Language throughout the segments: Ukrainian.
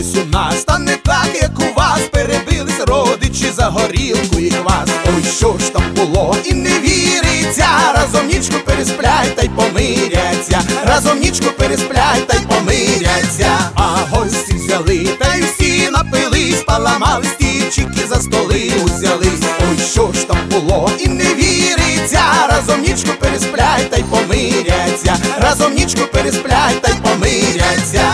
ось у нас, та не так, як у вас. Перебились родичі за горілку і квас. Ой, що ж там було і не віриться. Разом нічку пересплять та й помиряться. Разом нічку пересплять та й помиряться. А гості взяли та й всі напились, поламали стільчики, за столи узялись. Ой, що ж там було і не віриться. Разом нічку пересплять та й помиряться. Разом нічку пересплять та й помиряться.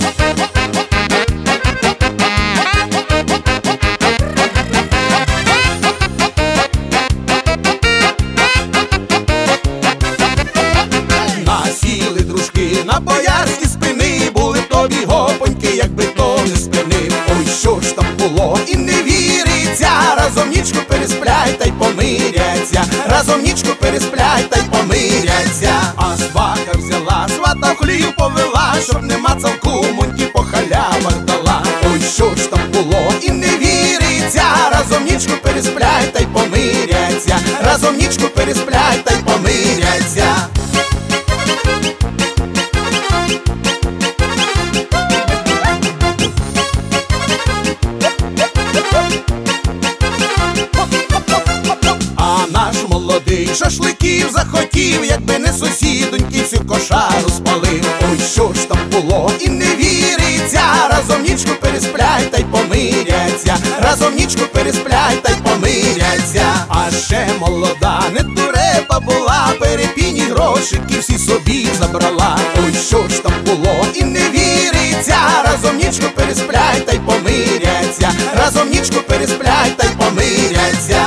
Насіли дружки на боярські спини, були б тобі гопоньки, якби то не спинив. Ой, що ж там було і не віриться. Разом нічку пересплять та й помиряться. Разом нічку пересплять та й помиряться. А сваха взяла, свата в хлів повела, щоб не мацав кумоньки, по халявах дала. Ой, що ж там було і не віриться. Разом нічку пересплять та й помиряться. Разом нічку пересплять та й помиряться. А наш молодий шашликів захотів, якби не сусідоньки всю кошару спалив. Ой, що ж там було і не віриться. Разом нічку пересплять та й помиряться. Разом нічку пересплять та й помиряться. А ще молода не дурепа була, перепіні грошики всі собі забрала. Ой, що ж там було і не віриться. Разом нічку пересплять та й помиряться. Разом нічку пересплять та й помиряться.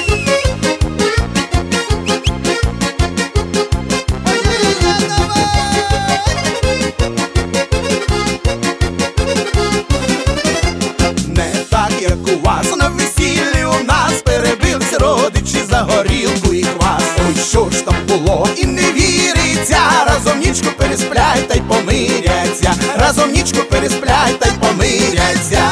Як у вас на весіллі у нас, перебились родичі за горілку і квас. Ой, що ж там було і не віриться. Разом нічку пересплять та й помиряться. Разом нічку пересплять та й помиряться.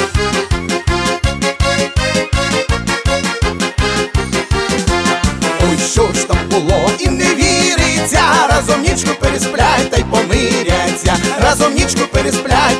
Ой, що ж там було і не віриться. Разом нічку пересплять та й помиряться. Разом нічку пересплять